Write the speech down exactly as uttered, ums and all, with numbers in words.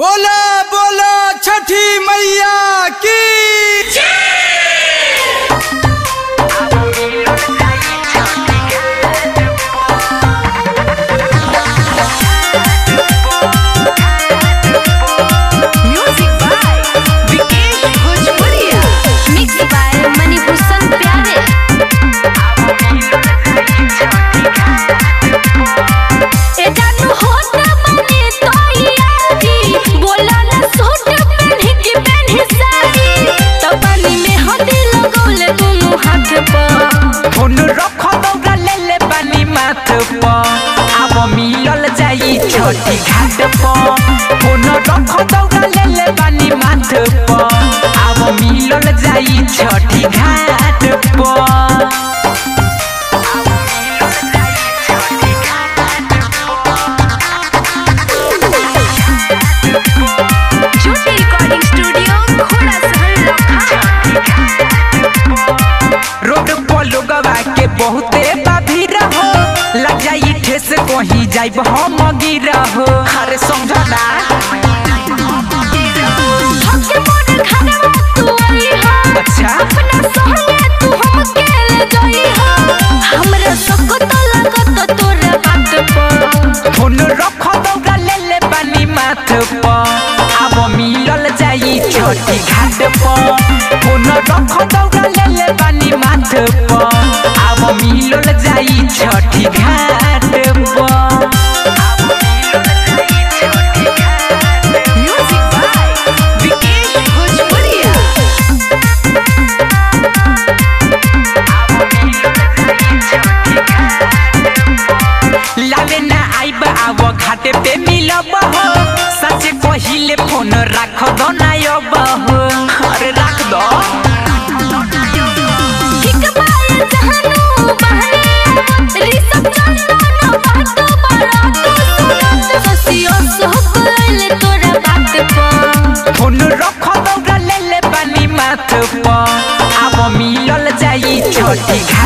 बोला बोला छठी मैया की छठी घाट पर कोनो रख दौड़ा ले ले बानी माथ पर आब मिलल जाई छठी घाट पर। ज्योति रिकॉर्डिंग स्टूडियो घोड़ा सहल रोड पर लोगवा के बहुते बाभीर हो लग जाई ठेस कहीं जाइब हम गिर हो। अरे समझना अच्छा अपना सहले तू हमके ले जाई हो हमरा सबको तो लागत तोरे बात पर फोन रख दौड़ा ले ले बानी माथ पर आब मिलल जाई छठी घाट पर। फोन रख दौड़ा ले ले बानी माथ पर आब मिलल जाई छठी घाट पर। घाटे पे मिलब हो सच कहिले फोन राख दो नायब हो। अरे राख दो ठीक बाय जहानू बहने रिसब चंदन बात बड़ा तू ससियो सोहले तोरा बात पर फोन रख दौड़ा ले ले बानी माथ पर आब मिलल जाई छठी